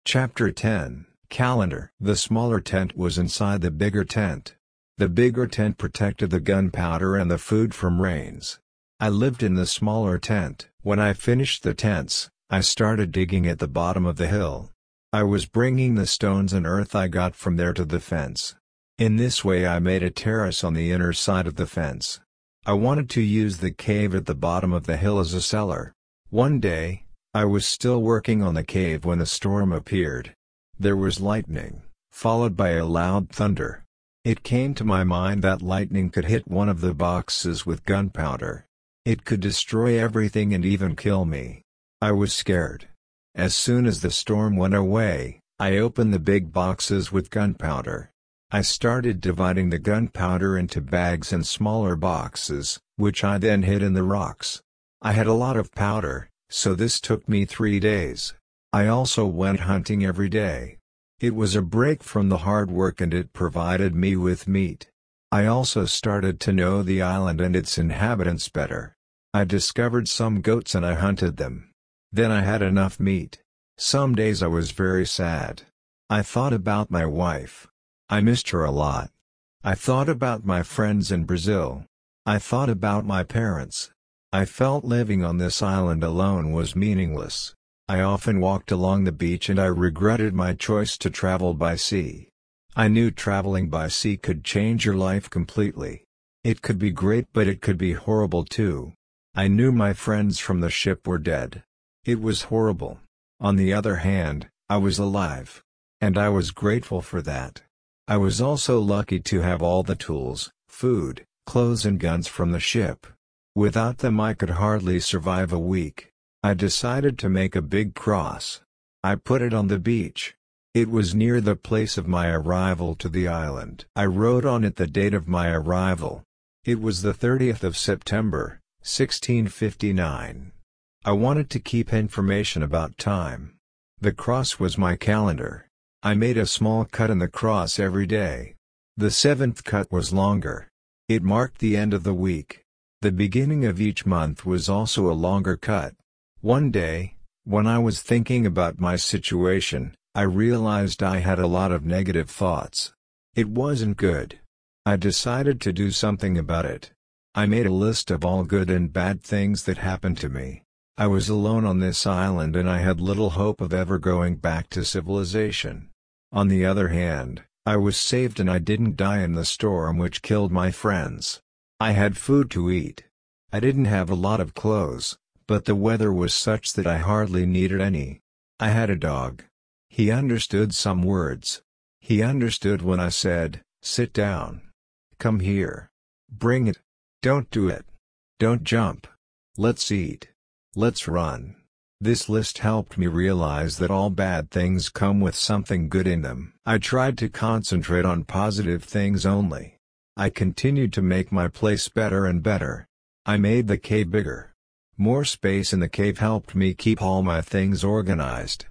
Chapter 10, Calendar. The smaller tent was inside the bigger tent. The bigger tent protected the gunpowder and the food from rains. I lived in the smaller tent. When I finished the tents, I started digging at the bottom of the hill. I was bringing the stones and earth I got from there to the fence. In this way I made a terrace on the inner side of the fence. I wanted to use the cave at the bottom of the hill as a cellar. One day, I was still working on the cave when a storm appeared. There was lightning, followed by a loud thunder. It came to my mind that lightning could hit one of the boxes with gunpowder. It could destroy everything and even kill me. I was scared. As soon as the storm went away, I opened the big boxes with gunpowder. I started dividing the gunpowder into bags and smaller boxes, which I then hid in the rocks. I had a lot of powder, so this took me 3 days. I also went hunting every day. It was a break from the hard work and it provided me with meat. I also started to know the island and its inhabitants better. I discovered some goats and I hunted them. Then I had enough meat. Some days I was very sad. I thought about my wife. I missed her a lot. I thought about my friends in Brazil. I thought about my parents. I felt living on this island alone was meaningless. I often walked along the beach and I regretted my choice to travel by sea. I knew traveling by sea could change your life completely. It could be great but it could be horrible too. I knew my friends from the ship were dead. It was horrible. On the other hand, I was alive. And I was grateful for that. I was also lucky to have all the tools, food, clothes and guns from the ship. Without them I could hardly survive a week. I decided to make a big cross. I put it on the beach. It was near the place of my arrival to the island. I wrote on it the date of my arrival. It was the 30th of September, 1659. I wanted to keep information about time. The cross was my calendar. I made a small cut in the cross every day. The 7th cut was longer. It marked the end of the week. The beginning of each month was also a longer cut. One day, when I was thinking about my situation, I realized I had a lot of negative thoughts. It wasn't good. I decided to do something about it. I made a list of all good and bad things that happened to me. I was alone on this island and I had little hope of ever going back to civilization. On the other hand, I was saved and I didn't die in the storm which killed my friends. I had food to eat. I didn't have a lot of clothes, but the weather was such that I hardly needed any. I had a dog. He understood some words. He understood when I said, "Sit down. Come here. Bring it. Don't do it. Don't jump. Let's eat. Let's run." This list helped me realize that all bad things come with something good in them. I tried to concentrate on positive things only. I continued to make my place better and better. I made the cave bigger. More space in the cave helped me keep all my things organized.